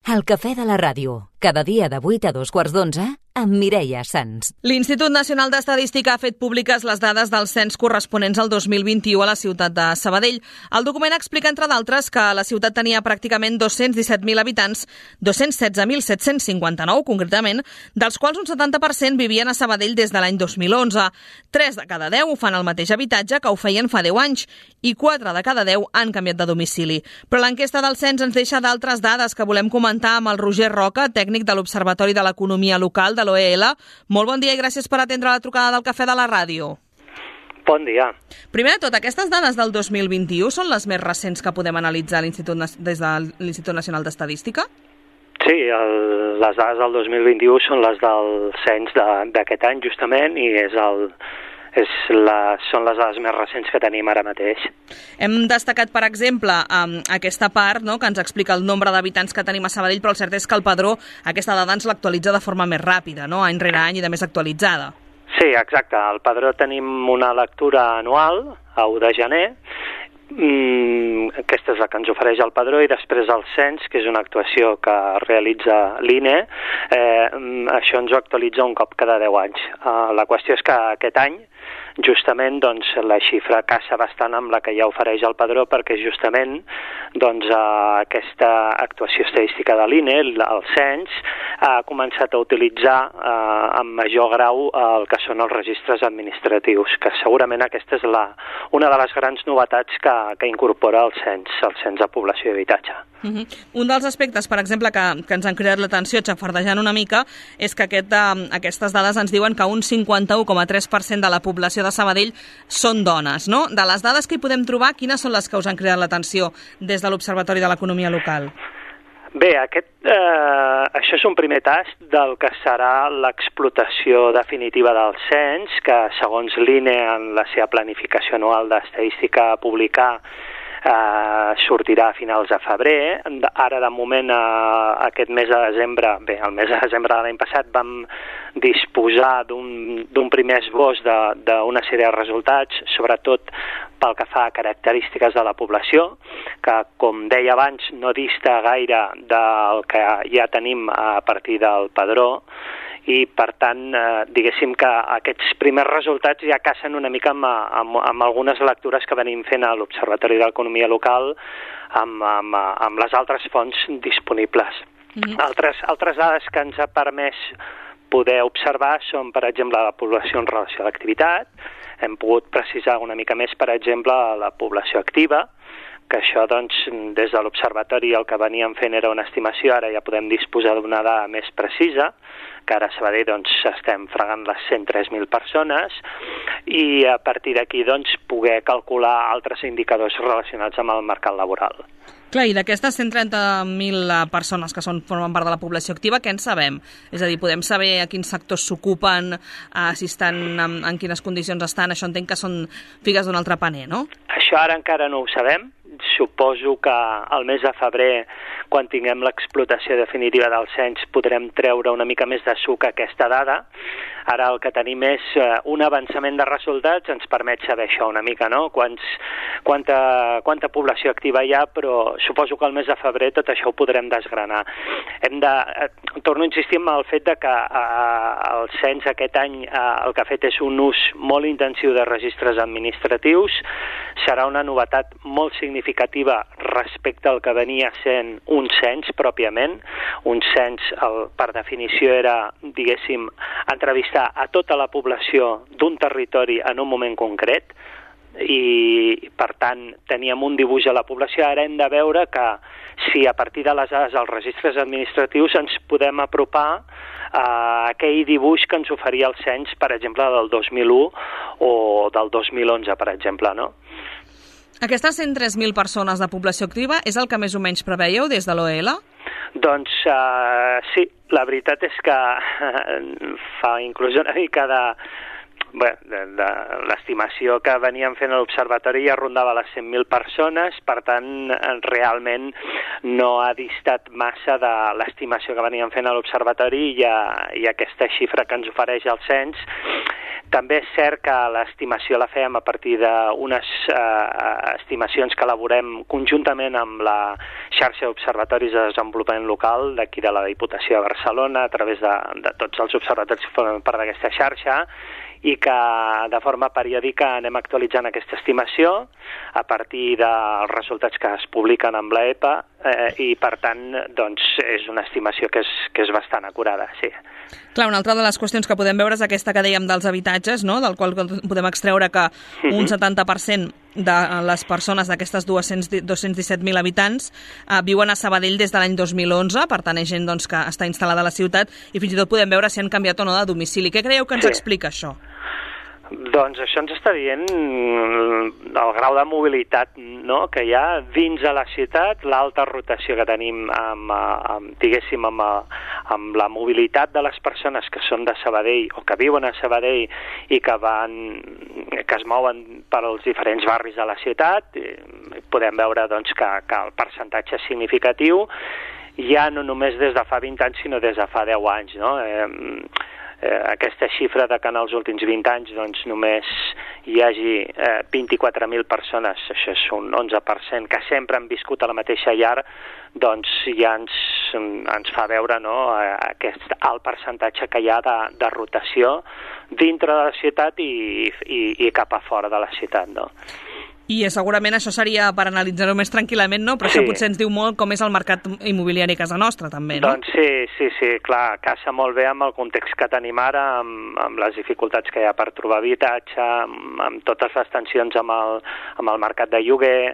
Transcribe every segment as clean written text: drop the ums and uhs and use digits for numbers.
El cafè de la ràdio, cada dia de 8 a 2:15, amb Mireia Sans. L'Institut Nacional d'Estadística ha fet públiques les dades del cens corresponents al 2021 a la ciutat de Sabadell. El document explica, entre d'altres, que la ciutat tenia pràcticament 217.000 habitants, 216.759 concretament, dels quals un 70% vivien a Sabadell des de l'any 2011. 3 de cada 10 ho fan al mateix habitatge que ho feien fa 10 anys i 4 de cada 10 han canviat de domicili. Però l'enquesta del cens ens deixa d'altres dades que volem comentar amb el Roger Roca, tècnic de l'Observatori de l'Economia Local de l'OEL. Molt bon dia i gràcies per atendre la trucada del Cafè de la Ràdio. Bon dia. Primer de tot, aquestes dades del 2021 són les més recents que podem analitzar des de l'Institut Nacional d'Estadística? Sí, les dades del 2021 són les del cens d'aquest any, justament, i són les dades més recents que tenim ara mateix. Hem destacat, per exemple, aquesta part, no?, que ens explica el nombre d'habitants que tenim a Sabadell, però el cert és que el padró aquesta dada ens l'actualitza de forma més ràpida, no?, any rere any i de més actualitzada. Sí, exacte. Al padró tenim una lectura anual, a 1 de gener. Aquesta és la que ens ofereix el padró, i després el cens, que és una actuació que realitza l'INE. Això ens ho actualitza un cop cada 10 anys. La qüestió és que aquest any justament doncs, la xifra casa bastant amb la que ja ofereix el padró, perquè justament doncs, aquesta actuació estadística de l'INE, el cens, ha començat a utilitzar en major grau el que són els registres administratius, que segurament aquesta és una de les grans novetats que incorpora el cens de població i habitatge. Un dels aspectes, per exemple, que ens han cridat l'atenció xafardejant una mica, és que aquestes dades ens diuen que un 51,3% de la població de Sabadell són dones, no? De les dades que hi podem trobar, quines són les que us han cridat l'atenció des de l'Observatori de l'Economia Local? Bé, això és un primer tast del que serà l'explotació definitiva del cens, que segons l'INE en la seva planificació anual d'estadística a publicar sortirà a finals de febrer. Ara, de moment, aquest mes de desembre, el mes de desembre de l'any passat, vam disposar d'un primer esbós d'una sèrie de resultats, sobretot pel que fa a característiques de la població, que, com deia abans, no dista gaire del que ja tenim a partir del padró, i, per tant, diguéssim que aquests primers resultats ja casen una mica amb algunes lectures que venim fent a l'Observatori de l'Economia Local amb les altres fonts disponibles. Altres dades que ens ha permès poder observar són, per exemple, la població en relació a l'activitat. Hem pogut precisar una mica més, per exemple, la població activa, que això, doncs, des de l'Observatori el que veníem fent era una estimació, ara ja podem disposar d'una dada més precisa, que ara a Sabadell doncs, estem fregant les 103.000 persones, i a partir d'aquí doncs, poder calcular altres indicadors relacionats amb el mercat laboral. Clar, i d'aquestes 130.000 persones que formen part de la població activa, què en sabem? És a dir, podem saber a quins sectors s'ocupen, si estan, en quines condicions estan? Això entenc que són figues d'un altre paner, no? Això ara encara no ho sabem. Suposo que al mes de febrer, quan tinguem l'explotació definitiva del cens, podrem treure una mica més de suc a aquesta dada. Ara el que tenim és un avançament de resultats, ens permet saber això una mica, no? Quanta població activa hi ha, però suposo que al mes de febrer tot això ho podrem desgranar. Torno a insistir en el fet que el cens aquest any el que ha fet és un ús molt intensiu de registres administratius. Serà una novetat molt significativa respecte al que venia sent un cens pròpiament. Un cens, per definició, era, diguéssim, entrevistar a tota la població d'un territori en un moment concret, i, per tant, teníem un dibuix de la població. Ara hem de veure que si a partir de les dades dels registres administratius ens podem apropar a aquell dibuix que ens oferia el cens, per exemple, del 2001 o del 2011, per exemple, no? Aquestes 103.000 persones de població activa és el que més o menys preveieu des de l'OEL? Doncs sí, la veritat és que fa inclús una mica de l'estimació que veníem fent a l'Observatori ja rondava les 100.000 persones, per tant, realment no ha distat massa de l'estimació que veníem fent a l'Observatori i aquesta xifra que ens ofereix el cens. També és cert que l'estimació la fem a partir d'unes estimacions que elaborem conjuntament amb la xarxa d'observatoris de desenvolupament local d'aquí de la Diputació de Barcelona, a través de tots els observatoris que formen part d'aquesta xarxa, i que de forma periòdica anem actualitzant aquesta estimació a partir dels resultats que es publiquen amb l'EPA i, per tant, doncs, és una estimació que és bastant acurada, sí. Clar, una altra de les qüestions que podem veure és aquesta que dèiem dels habitatges, no? Del qual podem extreure que un 70% de les persones d'aquestes 217.000 habitants viuen a Sabadell des de l'any 2011, per tant, és gent doncs, que està instal·lada a la ciutat, i fins i tot podem veure si han canviat o no de domicili. Què creieu que ens explica això? Doncs això ens està dient el grau de mobilitat, no?, que hi ha dins de la ciutat, l'alta rotació que tenim diguéssim, amb la mobilitat de les persones que són de Sabadell o que viuen a Sabadell i que es mouen per als diferents barris de la ciutat. Podem veure doncs, que el percentatge és significatiu, ja no només des de fa 20 anys, sinó des de fa 10 anys, no? Aquesta xifra de que en els últims 20 anys doncs, només hi hagi 24.000 persones, això és un 11%, que sempre han viscut a la mateixa llar, doncs ja ens fa veure, no, aquest alt percentatge que hi ha de rotació dintre de la ciutat i cap a fora de la ciutat, no? I segurament això seria per analitzar-ho més tranquil·lament, no? Però sí. Això potser ens diu molt com és el mercat immobiliari a casa nostra, també, no? Doncs sí, clar, casa molt bé amb el context que tenim ara, amb les dificultats que hi ha per trobar habitatge, amb totes les tensions amb el mercat de lloguer,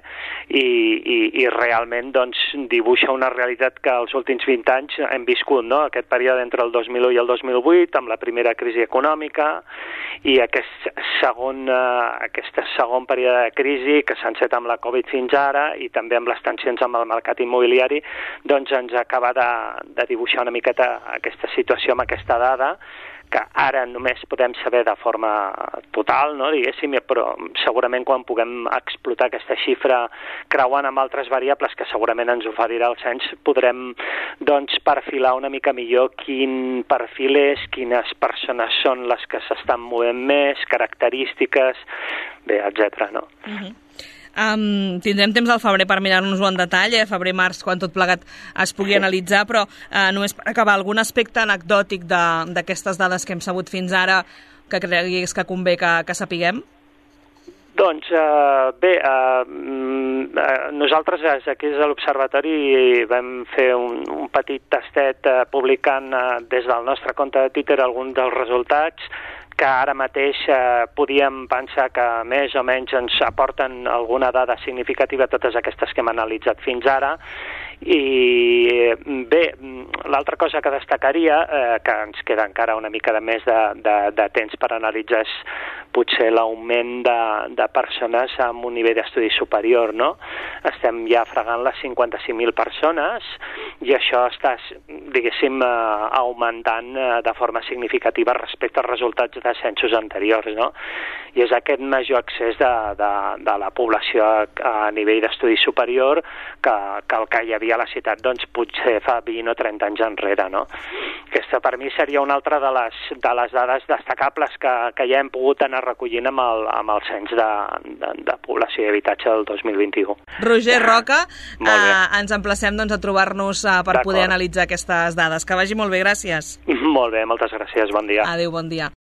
i realment doncs, dibuixa una realitat que els últims 20 anys hem viscut, no? Aquest període entre el 2001 i el 2008, amb la primera crisi econòmica, i aquest segon període de crisi que s'ha encetat amb la Covid fins ara i també amb les tensions amb el mercat immobiliari, doncs ens acaba de dibuixar una miqueta aquesta situació amb aquesta dada, que ara només podem saber de forma total, no, diguéssim, però segurament quan puguem explotar aquesta xifra creuant amb altres variables que segurament ens oferirà el cens, podrem doncs perfilar una mica millor quin perfil és, quines persones són les que s'estan movent més, característiques, bé, etc. No? Tindrem temps al febrer per mirar-nos-ho en detall, febrer-març, quan tot plegat es pugui analitzar, però només per acabar, algun aspecte anecdòtic d'aquestes dades que hem sabut fins ara que creguis que convé que sapiguem? Doncs bé, nosaltres aquí des de l'Observatori vam fer un petit tastet publicant des del nostre compte de Twitter alguns dels resultats que ara mateix podíem pensar que més o menys ens aporten alguna dada significativa, totes aquestes que hem analitzat fins ara. I bé, l'altra cosa que destacaria, que ens queda encara una mica més de temps per analitzar, és potser l'augment de persones amb un nivell d'estudi superior, no? Estem ja fregant les 55.000 persones i això està, diguéssim, augmentant de forma significativa respecte als resultats de censos anteriors, no? I és aquest major accés de la població a nivell d'estudi superior que el que hi havia a la ciutat doncs, potser fa 20 o 30 anys enrere, no? Aquesta per mi seria una altra de les dades destacables que ja hem pogut anar recollint amb el cens de població i habitatge del 2021. Roger Roca, ens emplacem doncs, a trobar-nos per poder analitzar aquestes dades. Que vagi molt bé, gràcies. Molt bé, moltes gràcies, bon dia. Adéu, bon dia.